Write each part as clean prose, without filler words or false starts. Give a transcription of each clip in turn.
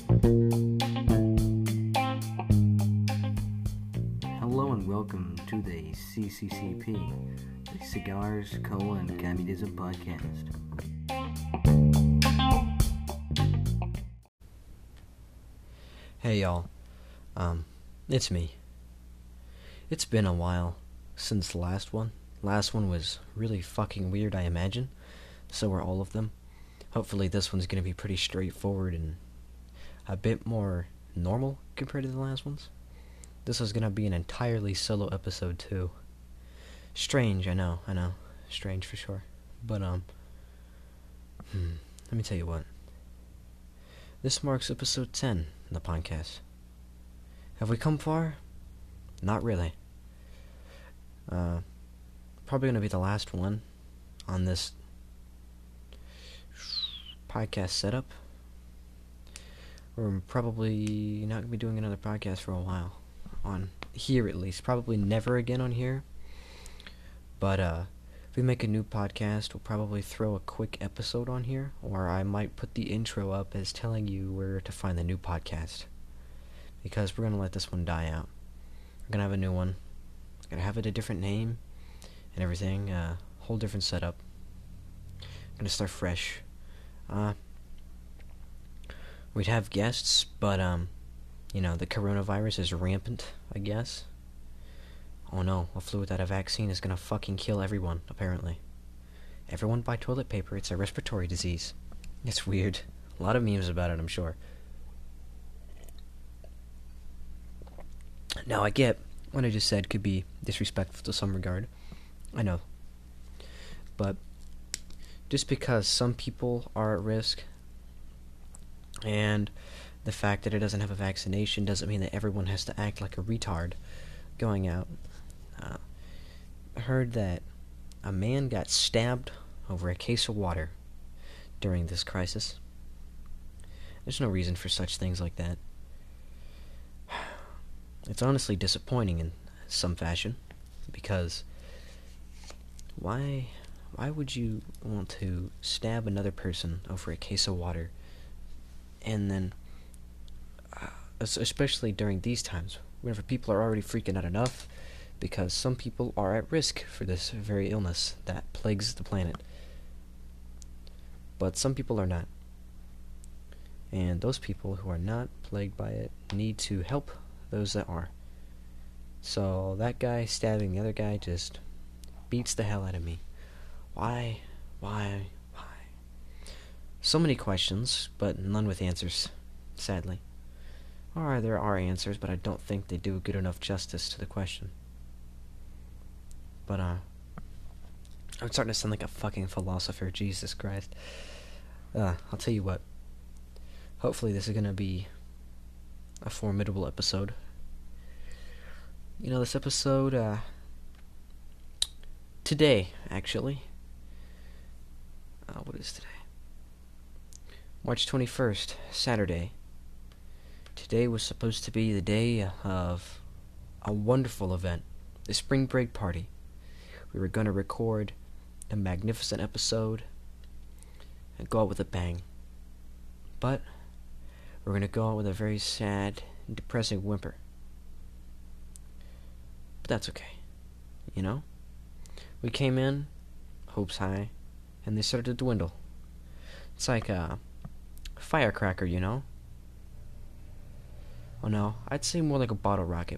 Hello and welcome to the CCCP, the Cigars, Cola, and Communism Podcast. Hey y'all, it's me. It's been a while since the last one. Last one was really fucking weird, I imagine. So were all of them. Hopefully this one's gonna be pretty straightforward and a bit more normal compared to the last ones. This is gonna be an entirely solo episode too. Strange, I know. Strange for sure. But, let me tell you what. This marks episode 10 in the podcast. Have we come far? Not really. Probably gonna be the last one on this podcast setup. We're probably not gonna be doing another podcast for a while. On here at least. Probably never again on here. But if we make a new podcast, we'll probably throw a quick episode on here, or I might put the intro up as telling you where to find the new podcast. Because we're gonna let this one die out. We're gonna have a new one. We're gonna have it a different name and everything, whole different setup. Gonna start fresh. We'd have guests, but the coronavirus is rampant, I guess. Oh no, a flu without a vaccine is gonna fucking kill everyone, apparently. Everyone buy toilet paper, it's a respiratory disease. It's weird. A lot of memes about it, I'm sure. Now, I get what I just said could be disrespectful to some regard. I know. But just because some people are at risk, and the fact that it doesn't have a vaccination doesn't mean that everyone has to act like a retard going out. I heard that a man got stabbed over a case of water during this crisis. There's no reason for such things like that. It's honestly disappointing in some fashion, because why would you want to stab another person over a case of water? And then, especially during these times, whenever people are already freaking out enough, because some people are at risk for this very illness that plagues the planet. But some people are not. And those people who are not plagued by it need to help those that are. So that guy stabbing the other guy just beats the hell out of me. Why? So many questions, but none with answers, sadly. Or there are answers, but I don't think they do good enough justice to the question. But, I'm starting to sound like a fucking philosopher, Jesus Christ. I'll tell you what. Hopefully this is gonna be a formidable episode. This episode, today, actually. What is today? March 21st, Saturday. Today was supposed to be the day of a wonderful event, the spring break party. We were going to record a magnificent episode and go out with a bang. But we're going to go out with a very sad and depressing whimper. But that's okay. We came in, hopes high, and they started to dwindle. It's like a firecracker, Oh no, I'd say more like a bottle rocket.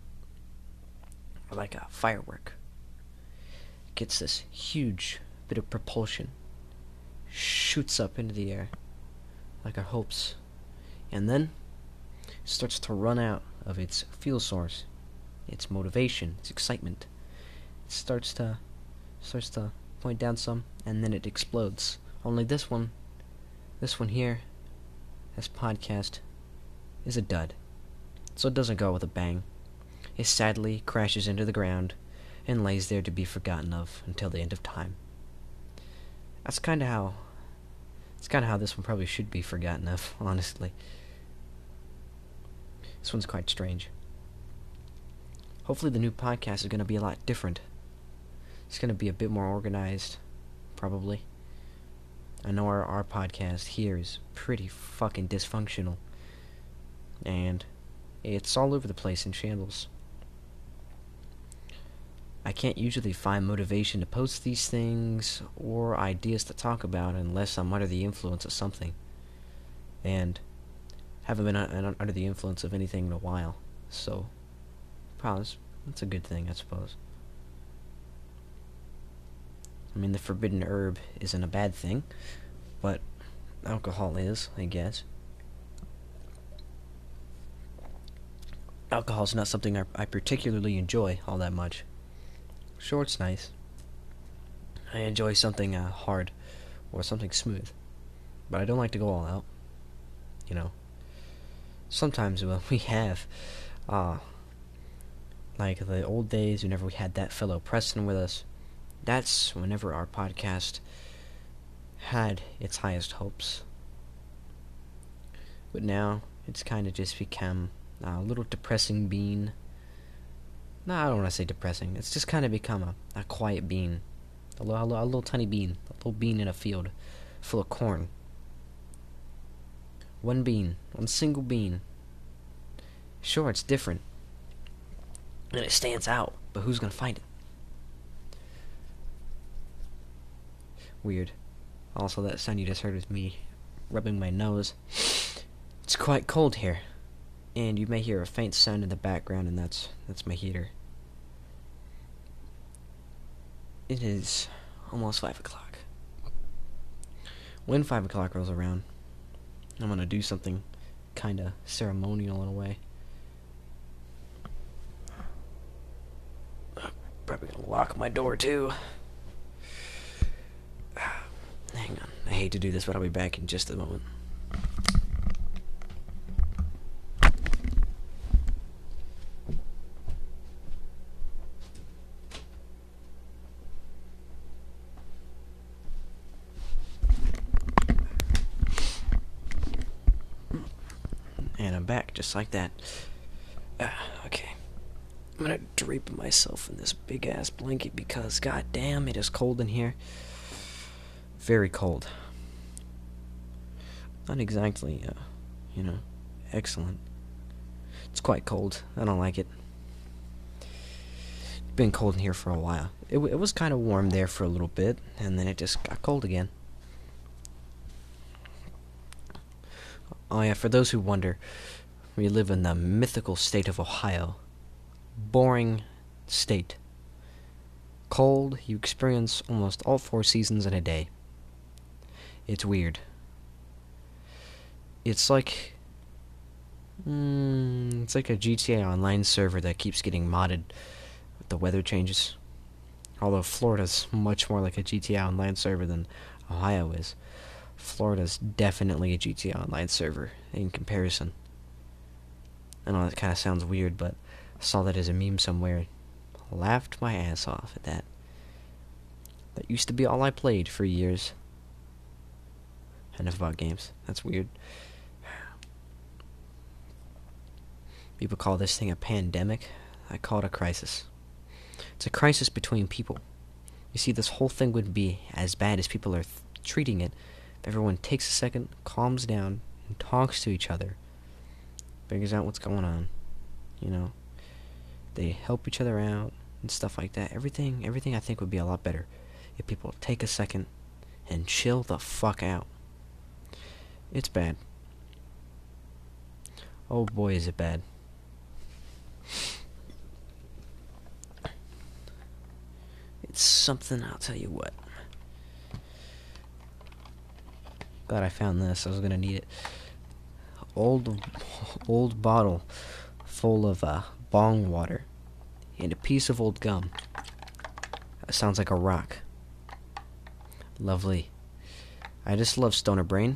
Or like a firework. It gets this huge bit of propulsion. Shoots up into the air. Like our hopes. And then starts to run out of its fuel source. Its motivation, its excitement. It starts to point down some, and then it explodes. Only this one here, this podcast, is a dud. So it doesn't go with a bang. It sadly crashes into the ground and lays there to be forgotten of until the end of time. It's kind of how this one probably should be forgotten of, honestly. This one's quite strange. Hopefully the new podcast is going to be a lot different. It's going to be a bit more organized, probably. I know our podcast here is pretty fucking dysfunctional. and it's all over the place in shambles. I can't usually find motivation to post these things or ideas to talk about unless I'm under the influence of something. And haven't been under the influence of anything in a while. So, probably that's a good thing, I suppose. I mean, the forbidden herb isn't a bad thing, but alcohol is, I guess. Alcohol's not something I particularly enjoy all that much. Sure, it's nice. I enjoy something hard or something smooth, but I don't like to go all out. You know, sometimes we have, like the old days whenever we had that fellow Preston with us, that's whenever our podcast had its highest hopes. But now, it's kind of just become a little depressing bean. No, I don't want to say depressing. It's just kind of become a quiet bean. A little tiny bean. A little bean in a field full of corn. One bean. One single bean. Sure, it's different. And it stands out. But who's going to find it? Weird. Also, that sound you just heard was me rubbing my nose. It's quite cold here. And you may hear a faint sound in the background, and that's my heater. It is almost 5 o'clock. When 5 o'clock rolls around, I'm going to do something kind of ceremonial in a way. I'm probably going to lock my door, too. Hang on. I hate to do this, but I'll be back in just a moment. And I'm back, just like that. Okay. I'm gonna drape myself in this big-ass blanket because, goddamn, it is cold in here. Very cold. Not exactly, excellent. It's quite cold. I don't like it. It's been cold in here for a while. It was kind of warm there for a little bit, and then it just got cold again. Oh yeah, for those who wonder, we live in the mythical state of Ohio. Boring state. Cold, you experience almost all 4 seasons in a day. It's weird. It's like a GTA Online server that keeps getting modded with the weather changes. Although Florida's much more like a GTA Online server than Ohio is. Florida's definitely a GTA Online server in comparison. I know that kind of sounds weird, but I saw that as a meme somewhere. Laughed my ass off at that. That used to be all I played for years. Enough about games. That's weird. People call this thing a pandemic. I call it a crisis. It's a crisis between people. You see, this whole thing wouldn't be as bad as people are treating it if everyone takes a second, calms down, and talks to each other. Figures out what's going on. You know, they help each other out and stuff like that. Everything I think would be a lot better if people take a second and chill the fuck out. It's bad. Oh boy, is it bad. It's something, I'll tell you what. Glad I found this. I was gonna need it. Old bottle full of bong water and a piece of old gum. That sounds like a rock. Lovely. I just love Stoner Brain.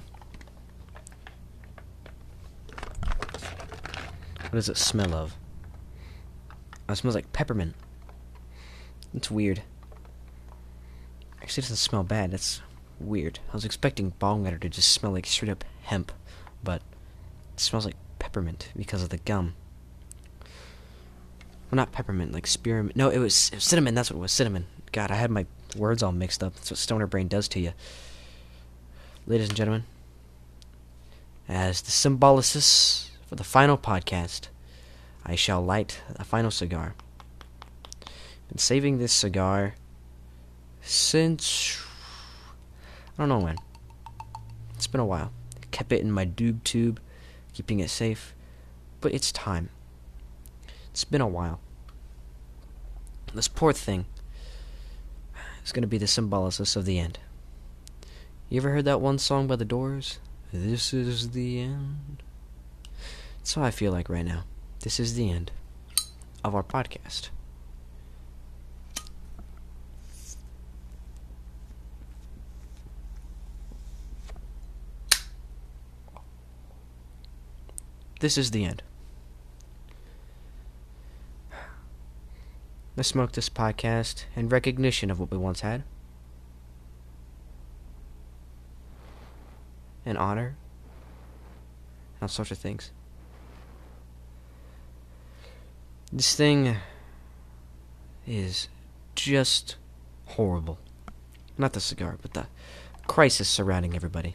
What does it smell of? Oh, it smells like peppermint. It's weird. Actually, it doesn't smell bad. That's weird. I was expecting bong water to just smell like straight up hemp, but it smells like peppermint because of the gum. Well, not peppermint, like spearmint. No, it was cinnamon. That's what it was, cinnamon. God, I had my words all mixed up. That's what Stoner Brain does to you. Ladies and gentlemen, as the symbolisis for the final podcast, I shall light a final cigar. Been saving this cigar since I don't know when. It's been a while. I kept it in my doob tube, keeping it safe, but it's time. It's been a while. This poor thing is going to be the symbolosis of the end. You ever heard that one song by The Doors? This is the end. That's how I feel like right now. This is the end of our podcast. This is the end. I smoked this podcast in recognition of what we once had. In honor. And all sorts of things. This thing is just horrible. Not the cigar, but the crisis surrounding everybody.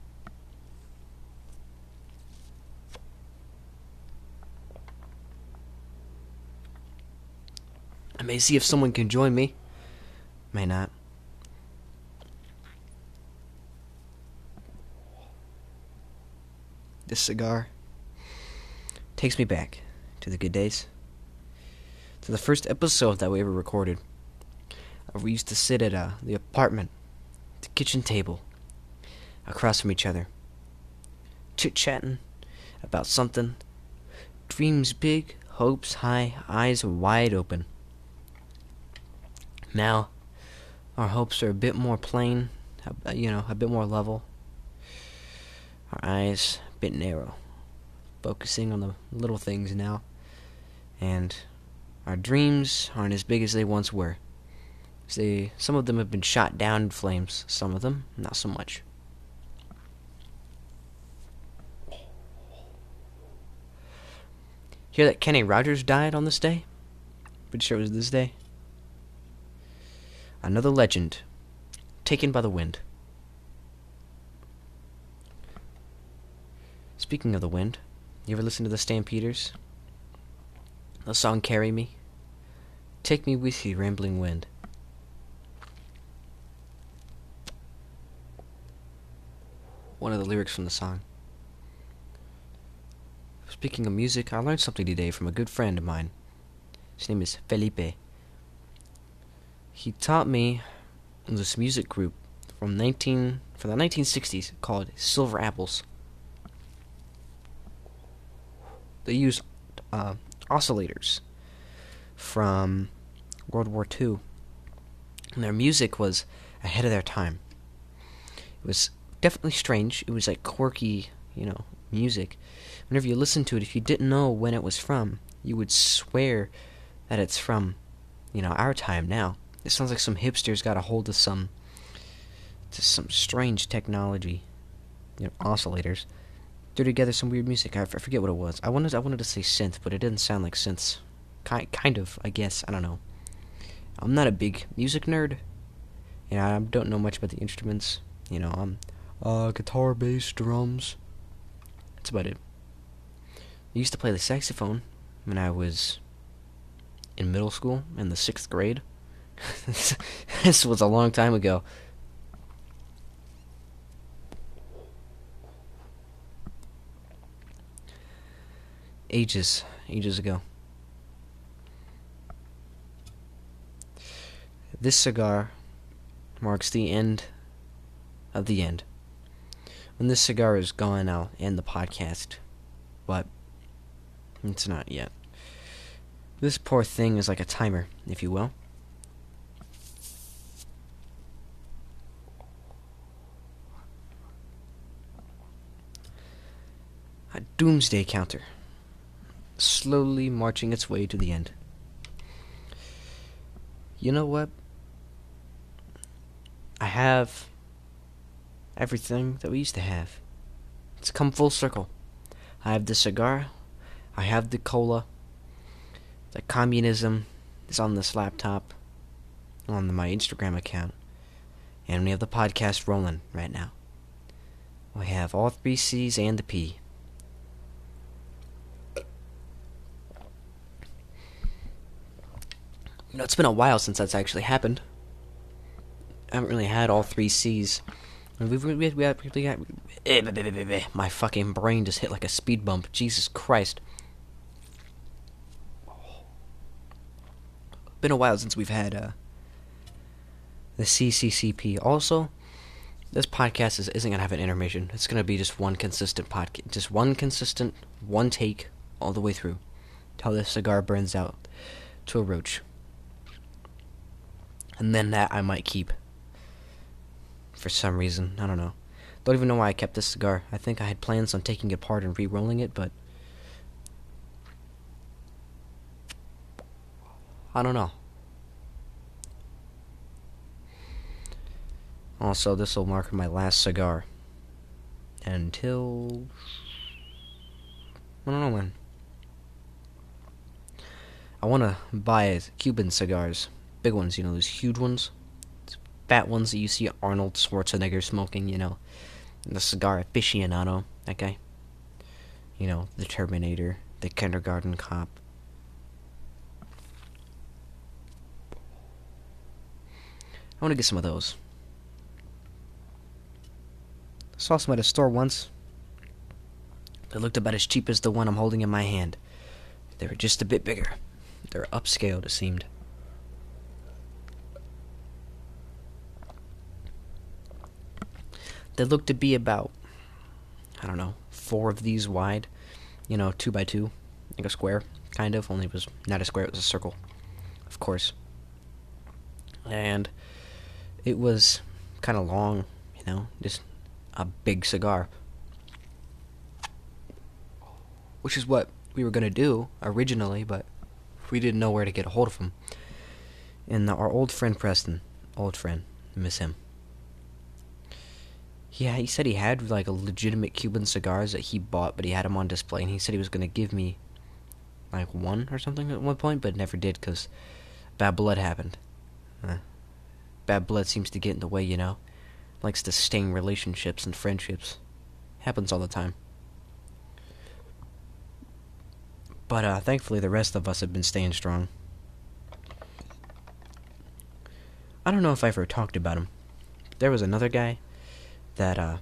I may see if someone can join me. May not. This cigar takes me back to the good days. To the first episode that we ever recorded. We used to sit at the apartment, the kitchen table, across from each other. Chit-chatting about something. Dreams big, hopes high, eyes wide open. Now, our hopes are a bit more plain, a bit more level. Our eyes a bit narrow, focusing on the little things now. And our dreams aren't as big as they once were. Some of them have been shot down in flames, some of them not so much. Hear that Kenny Rogers died on this day? Pretty sure it was this day. Another legend, taken by the wind. Speaking of the wind, you ever listen to the Stampeders? The song Carry Me? Take me with you, rambling wind. One of the lyrics from the song. Speaking of music, I learned something today from a good friend of mine. His name is Felipe. He taught me this music group from the 1960s called Silver Apples. They used oscillators from World War II. And their music was ahead of their time. It was definitely strange. It was like quirky, music. Whenever you listen to it, if you didn't know when it was from, you would swear that it's from, our time now. It sounds like some hipsters got a hold of some strange technology, oscillators. Threw together some weird music. I forget what it was. I wanted to say synth, but it didn't sound like synths. Kind of, I guess. I don't know. I'm not a big music nerd. I don't know much about the instruments. I'm guitar, bass, drums. That's about it. I used to play the saxophone when I was in middle school, in the 6th grade. This was a long time ago. Ages ago. This cigar marks the end of the end. When this cigar is gone, I'll end the podcast. But it's not yet. This poor thing is like a timer, if you will. A doomsday counter, slowly marching its way to the end. You know what? I have everything that we used to have. It's come full circle. I have the cigar, I have the cola, the communism is on this laptop, on my Instagram account, and we have the podcast rolling right now. We have all 3 C's and the P. It's been a while since that's actually happened. I haven't really had all 3 C's. My fucking brain just hit like a speed bump. Jesus Christ. Been a while since we've had the CCCP. Also, this podcast isn't going to have an intermission. It's going to be just one consistent podcast. Just one consistent, one take all the way through. Till this cigar burns out to a roach. And then that I might keep. For some reason. I don't know. Don't even know why I kept this cigar. I think I had plans on taking it apart and re-rolling it, but I don't know. Also, this will mark my last cigar. Until I don't know when. I want to buy Cuban cigars. Big ones, those huge ones. Fat ones that you see Arnold Schwarzenegger smoking, The cigar aficionado, that guy. The Terminator, the kindergarten cop. I want to get some of those. Saw some at a store once. They looked about as cheap as the one I'm holding in my hand. They were just a bit bigger. They were upscaled, it seemed. They looked to be about, 4 of these wide. 2 by 2. Like a square, kind of. Only it was not a square, it was a circle. Of course. And it was kind of long, just a big cigar. Which is what we were going to do originally, but we didn't know where to get a hold of them. And our old friend Preston, miss him. Yeah, he said he had like a legitimate Cuban cigars that he bought, but he had them on display, and he said he was going to give me like one or something at one point, but never did because bad blood happened. Bad blood seems to get in the way, likes to stain relationships and friendships. Happens all the time. But thankfully the rest of us have been staying strong. I don't know if I ever talked about him. There was another guy that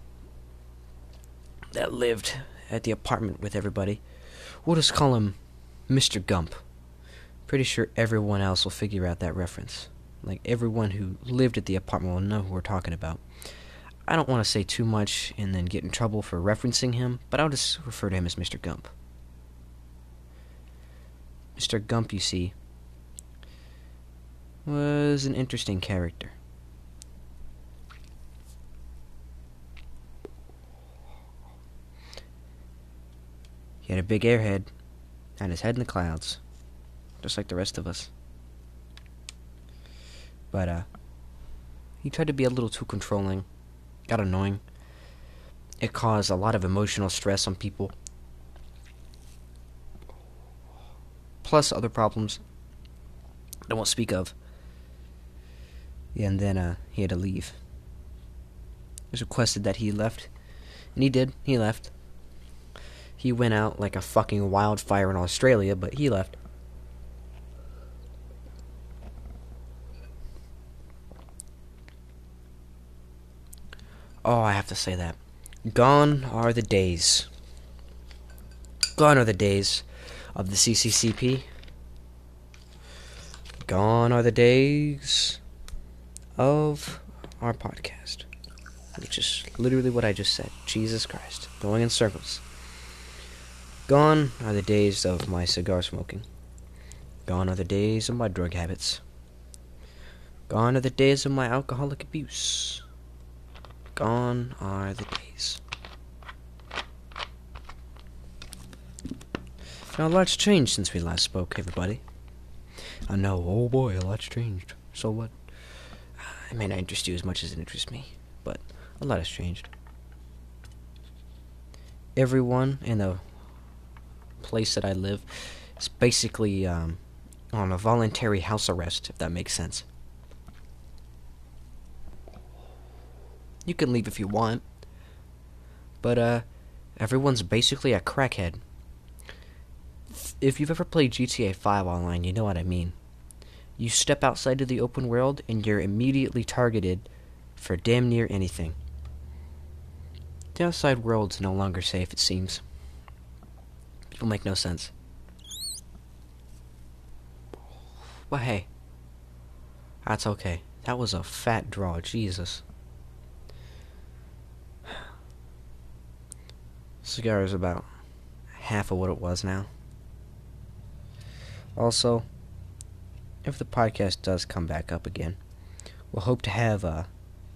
lived at the apartment with everybody. We'll just call him Mr. Gump. Pretty sure everyone else will figure out that reference. Like, everyone who lived at the apartment will know who we're talking about. I don't want to say too much and then get in trouble for referencing him, but I'll just refer to him as Mr. Gump. Mr. Gump, you see, was an interesting character. He had a big airhead, and his head in the clouds, just like the rest of us. But, he tried to be a little too controlling, got annoying. It caused a lot of emotional stress on people. Plus other problems I won't speak of. Yeah, and then, he had to leave. It was requested that he left, and he did. He left. He went out like a fucking wildfire in Australia, but he left. Oh, I have to say that. Gone are the days. Gone are the days of the CCCP. Gone are the days of our podcast. Which is literally what I just said. Jesus Christ. Going in circles. Gone are the days of my cigar smoking. Gone are the days of my drug habits. Gone are the days of my alcoholic abuse. Gone are the days. Now, a lot's changed since we last spoke, everybody. I know, oh boy, a lot's changed. So what? It may not interest you as much as it interests me, but a lot has changed. Everyone in the place that I live is basically on a voluntary house arrest, if that makes sense. You can leave if you want, but everyone's basically a crackhead. If you've ever played GTA 5 online, you know what I mean. You step outside to the open world and you're immediately targeted for damn near anything. The outside world's no longer safe, it seems. People make no sense. But hey, that's okay. That was a fat draw, Jesus. Cigar is about half of what it was now. Also, if the podcast does come back up again, we'll hope to have a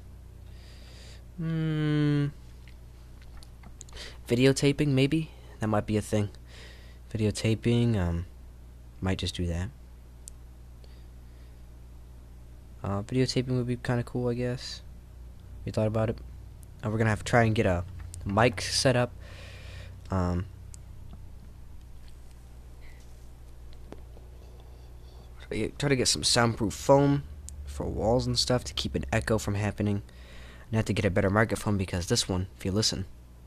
videotaping, maybe? That might be a thing. Videotaping, might just do that. Videotaping would be kind of cool, I guess. You thought about it? We're gonna have to try and get a mic set up. Try to get some soundproof foam for walls and stuff to keep an echo from happening. And have to get a better microphone because this one, if you listen,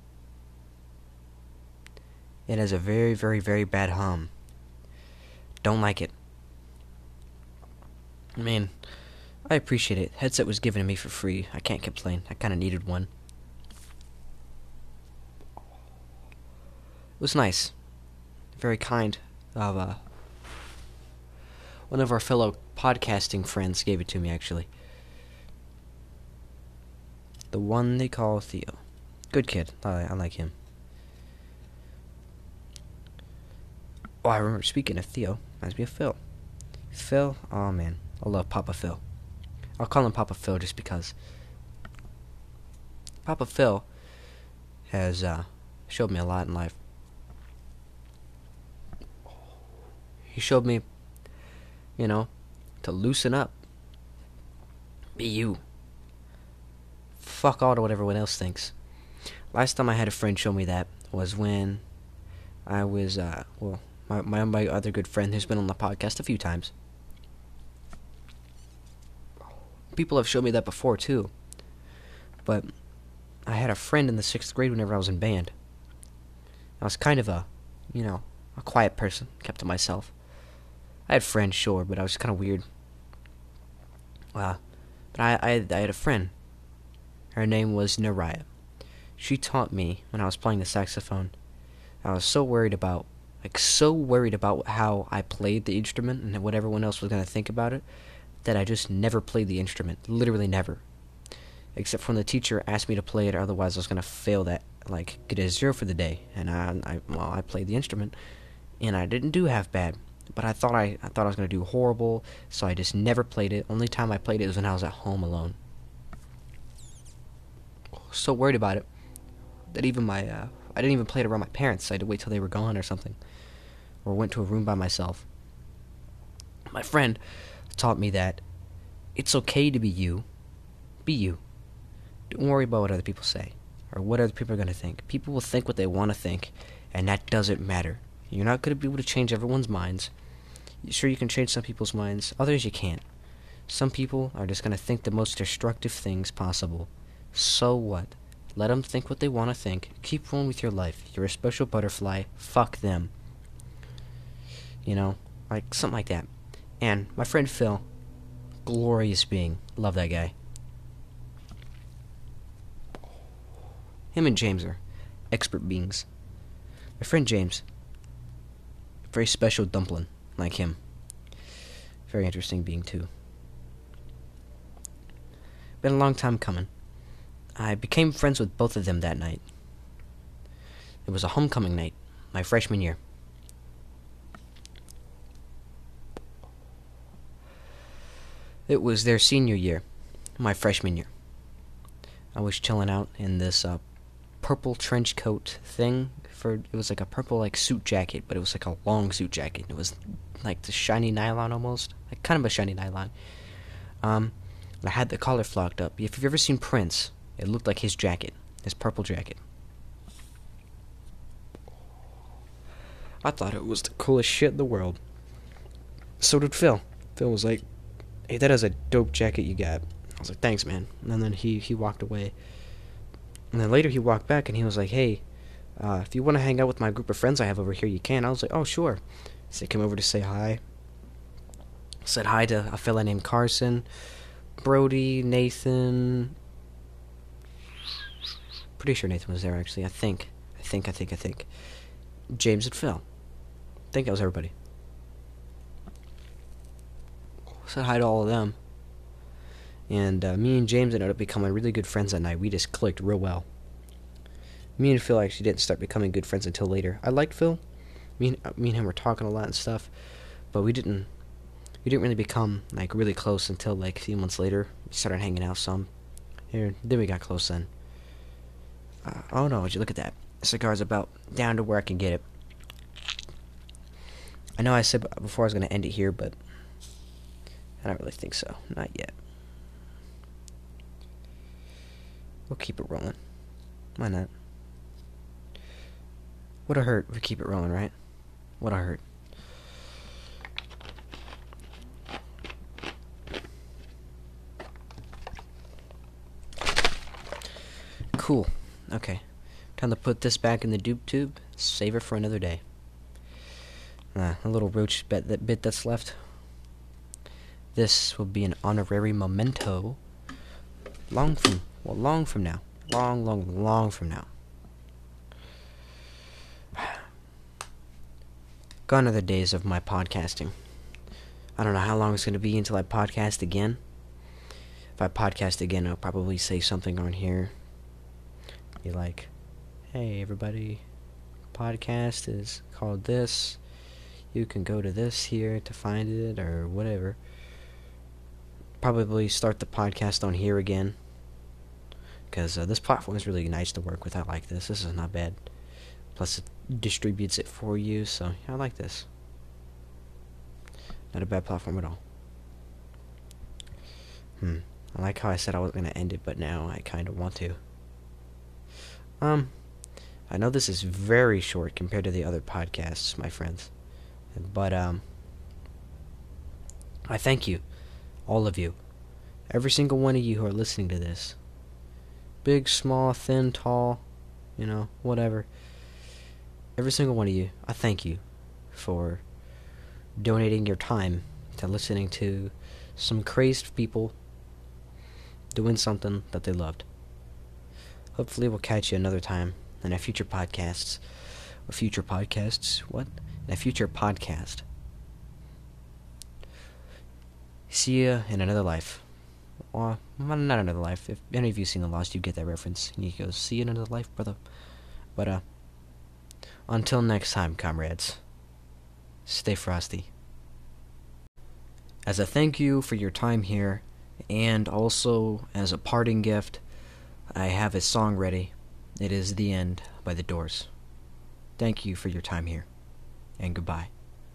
it has a very, very, very bad hum. Don't like it. Man, I appreciate it. Headset was given to me for free. I can't complain. I kind of needed one. It was nice. Very kind of one of our fellow podcasting friends gave it to me, actually. The one they call Theo. Good kid. I like him. Oh, I remember, speaking of Theo, reminds me of Phil. Phil, oh man, I love Papa Phil. I'll call him Papa Phil just because. Papa Phil has showed me a lot in life. He showed me, to loosen up. Be you. Fuck all to what everyone else thinks. Last time I had a friend show me that was when I was, my other good friend who's been on the podcast a few times. People have shown me that before, too. But I had a friend in the 6th grade whenever I was in band. I was kind of a quiet person, kept to myself. I had friends, sure, but I was kind of weird. But I had a friend. Her name was Naraya. She taught me when I was playing the saxophone. I was so worried about how I played the instrument and what everyone else was going to think about it, that I just never played the instrument. Literally never. Except when the teacher asked me to play it, otherwise I was going to fail that, get a 0 for the day. And I played the instrument, and I didn't do half bad. But I thought I was going to do horrible, so I just never played it. Only time I played it was when I was at home alone. So worried about it that even I didn't even play it around my parents. I had to wait till they were gone or something, or went to a room by myself. My friend taught me that it's okay to be you. Be you. Don't worry about what other people say or what other people are going to think. People will think what they want to think, and that doesn't matter. You're not going to be able to change everyone's minds. Sure, you can change some people's minds. Others you can't. Some people are just going to think the most destructive things possible. So what? Let them think what they want to think. Keep rolling with your life. You're a special butterfly. Fuck them. Something like that. And my friend Phil, glorious being. Love that guy. Him and James are expert beings. My friend James, very special dumpling, like him. Very interesting being, too. Been a long time coming. I became friends with both of them that night. It was a homecoming night, my freshman year. It was their senior year, my freshman year. I was chilling out in this purple trench coat thing. It was like a purple suit jacket, but it was like a long suit jacket. It was like the shiny nylon almost, like kind of a shiny nylon. I had the collar flocked up. If you've ever seen Prince, it looked like his jacket, his purple jacket. I thought it was the coolest shit in the world. So did Phil. Phil was like, "Hey, that is a dope jacket you got." I was like, "Thanks, man." And then he walked away. And then later he walked back and he was like, "Hey, if you want to hang out with my group of friends I have over here, you can." I was like, "Oh, sure." So they came over to say hi. Said hi to a fella named Carson, Brody, Nathan. Pretty sure Nathan was there, actually. I think. James and Phil. I think that was everybody. Said hi to all of them. And me and James ended up becoming really good friends that night. We just clicked real well. Me and Phil actually didn't start becoming good friends until later. I liked Phil. Me and him were talking a lot and stuff, but we didn't really become like really close until like a few months later. We started hanging out some. Then we got close then. Oh no, would you look at that? The cigar's about down to where I can get it. I know I said before I was going to end it here, but I don't really think so. Not yet. We'll keep it rolling. Why not? What'd hurt if we keep it rolling, right? What'd hurt? Cool. Okay. Time to put this back in the dupe tube. Save it for another day. A little roach bit that's left. This will be an honorary memento. Long from now. Long from now. Gone are the days of my podcasting. I don't know how long it's going to be until I podcast again. If I podcast again, I'll probably say something on here. Be like, hey everybody, podcast is called this. You can go to this here to find it, or whatever. Probably start the podcast on here again. Because this platform is really nice to work with. I like this. This is not bad. Plus it distributes it for you, so yeah, I like this. Not a bad platform at all. I like how I said I wasn't going to end it, but now I kind of want to. I know this is very short compared to the other podcasts, my friends. But, I thank you. All of you. Every single one of you who are listening to this. Big, small, thin, tall, whatever. Every single one of you, I thank you for donating your time to listening to some crazed people doing something that they loved. Hopefully we'll catch you another time in a future podcast. What? In a future podcast. See ya in another life. Or, not another life. If any of you seen The Lost, you get that reference. And he goes, see you in another life, brother. But, until next time, comrades. Stay frosty. As a thank you for your time here, and also as a parting gift, I have a song ready. It is The End by The Doors. Thank you for your time here, and goodbye.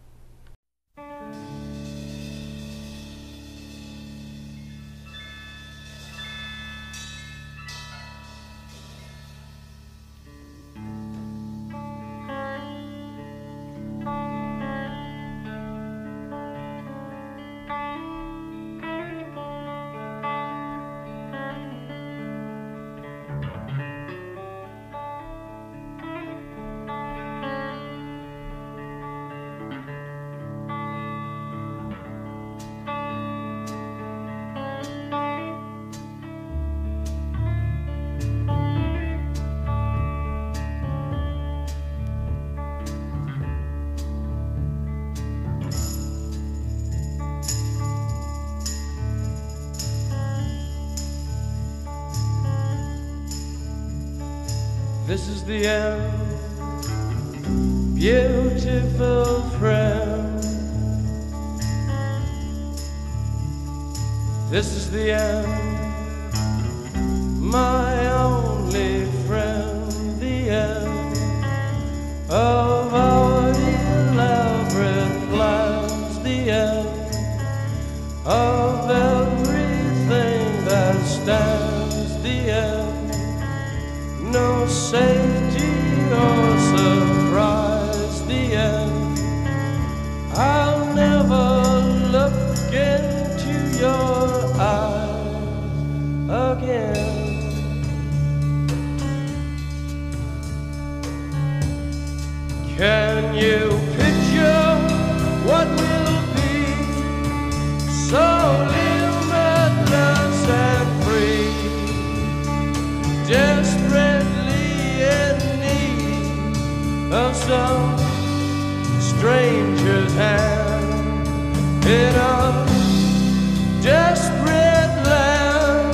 This is the end, beautiful friend. This is the end, my only friend. The end of our elaborate plans. The end of everything that stands. The end. No safety or surprise, the end. I'll never look into your eyes again. Can you picture what will be of some stranger's hand in a desperate land.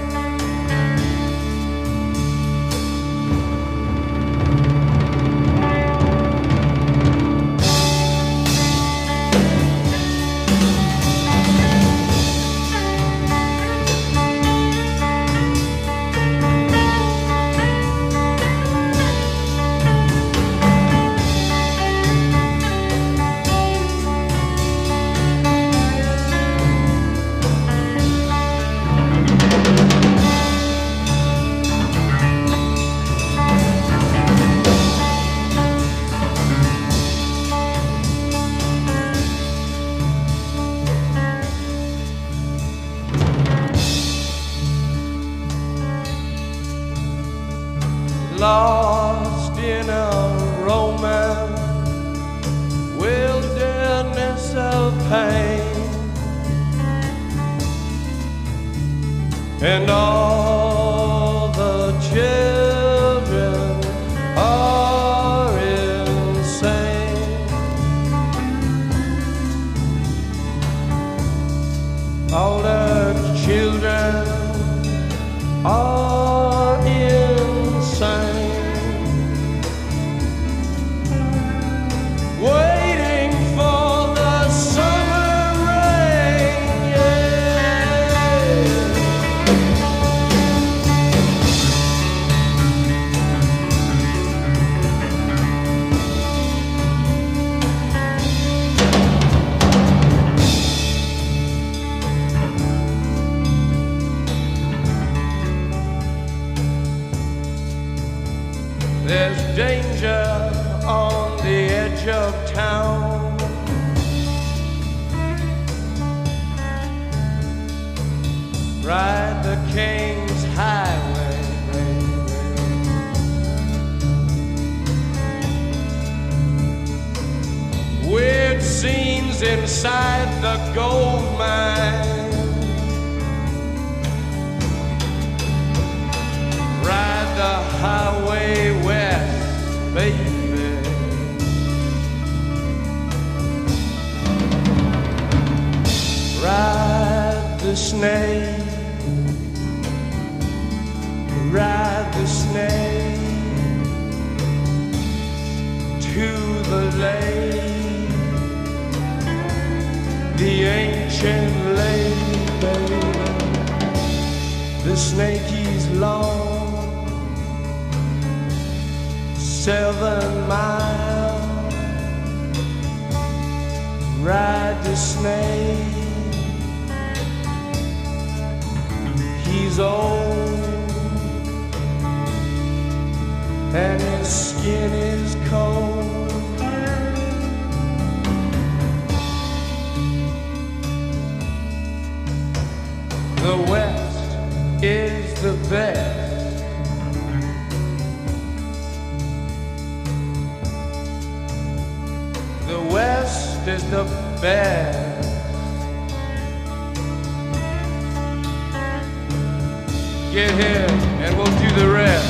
Lost in a romance, wilderness of pain, and all the children are insane. All the children are insane. Waiting for the summer rain, yeah. There's danger on the edge of town. Ride the King's Highway, baby. Weird scenes inside the gold mine. Ride the highway west, baby. Ride the snake, ride the snake to the lake, the ancient lake, baby. The snake he's long, 7 miles. Ride the snake. He's old and his skin is cold. The West is the best. The West is the best. Get here and we'll do the rest.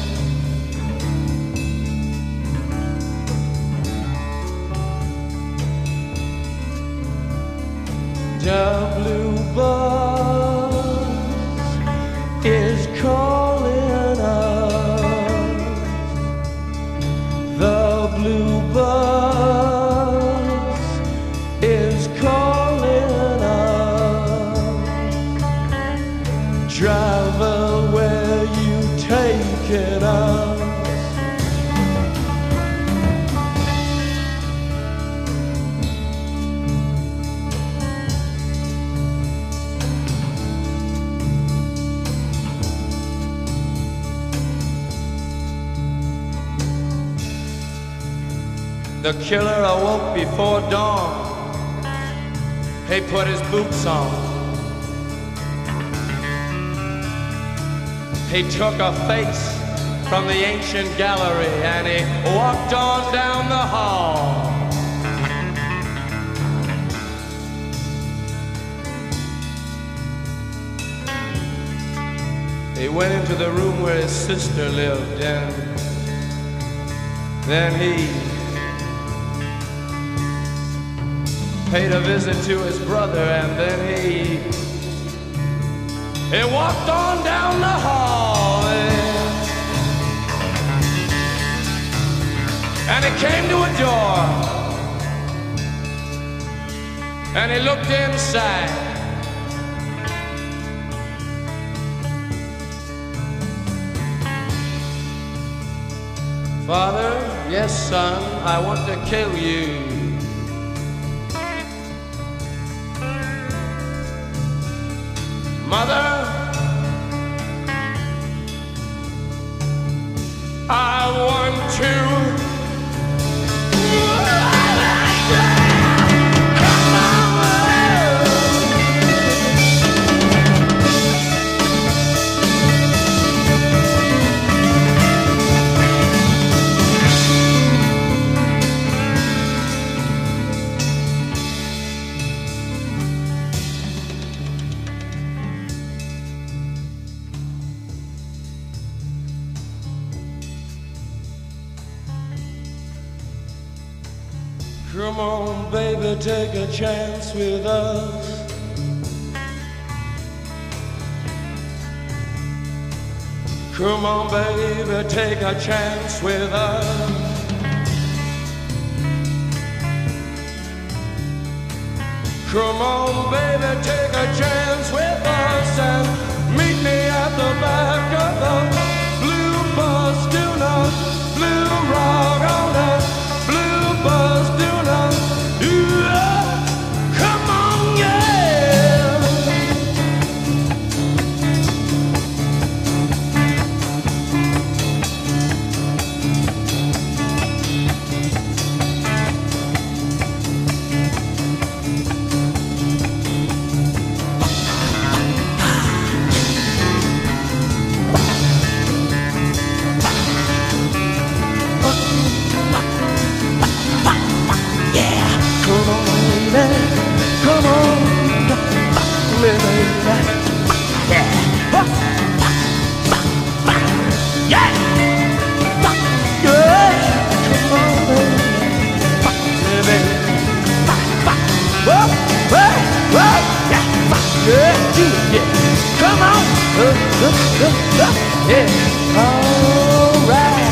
The blue bus is calling us. The blue bus is calling us. Driver, where you taking us? The killer awoke before dawn. He put his boots on. He took a face from the ancient gallery and he walked on down the hall. He went into the room where his sister lived and Then he paid a visit to his brother, and then he walked on down the hall, and he came to a door, and he looked inside. Father, yes, son, I want to kill you. Mother, I want to. Come on, baby, take a chance with us. Come on, baby, take a chance with us. Come on, baby, take a chance with us and meet me at the back of the blue bus. Do not blue rock on the blue bus. Do not, come on, yeah. Come on, baby. Yeah. Yeah. Come on, baby. Yeah. Come on. Yeah. All right.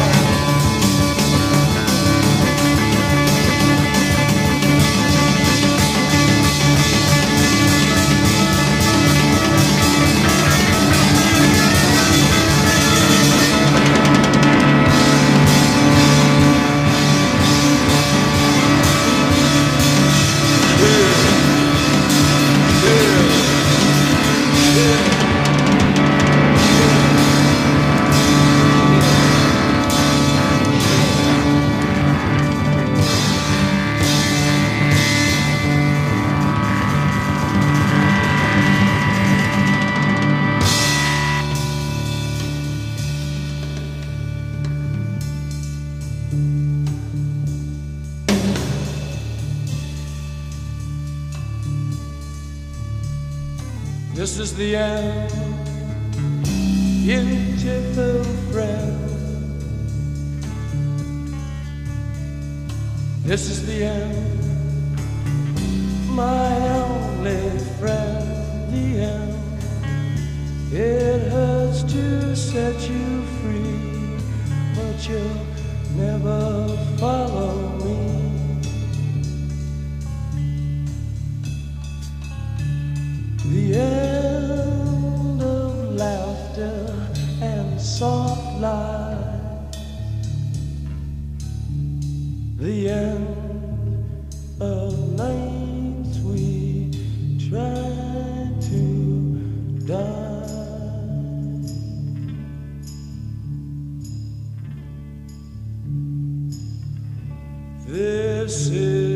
This is the end, beautiful friend. This is the end, my only friend. The end. It hurts to set you free, but you'll never follow me. The end of laughter and soft light. The end of nights we try to die. This is